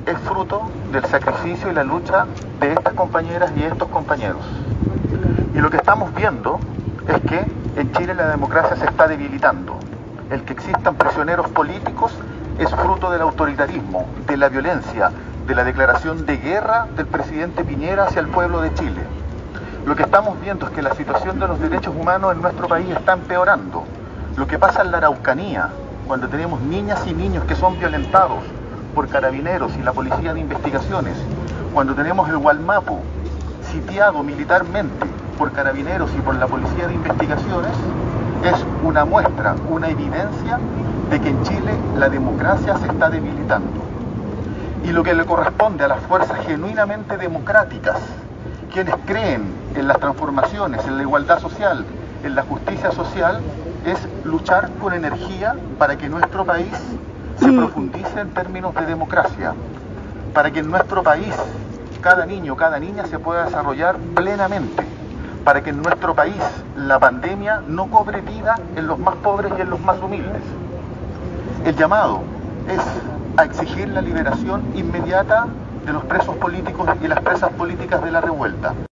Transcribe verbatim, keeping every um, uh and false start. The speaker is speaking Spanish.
es fruto del sacrificio y la lucha de estas compañeras y estos compañeros. Y lo que estamos viendo es que en Chile la democracia se está debilitando. El que existan prisioneros políticos es fruto del autoritarismo, de la violencia, de la declaración de guerra del presidente Piñera hacia el pueblo de Chile. Lo que estamos viendo es que la situación de los derechos humanos en nuestro país está empeorando. Lo que pasa en la Araucanía, cuando tenemos niñas y niños que son violentados por carabineros y la policía de investigaciones, cuando tenemos el Gualmapu sitiado militarmente por carabineros y por la policía de investigaciones, es una muestra, una evidencia de que en Chile la democracia se está debilitando. Y lo que le corresponde a las fuerzas genuinamente democráticas, quienes creen en las transformaciones, en la igualdad social, en la justicia social, es luchar con energía para que nuestro país se profundice en términos de democracia, para que en nuestro país cada niño, cada niña se pueda desarrollar plenamente, para que en nuestro país la pandemia no cobre vida en los más pobres y en los más humildes. El llamado es a exigir la liberación inmediata de los presos políticos y las presas políticas de la revuelta.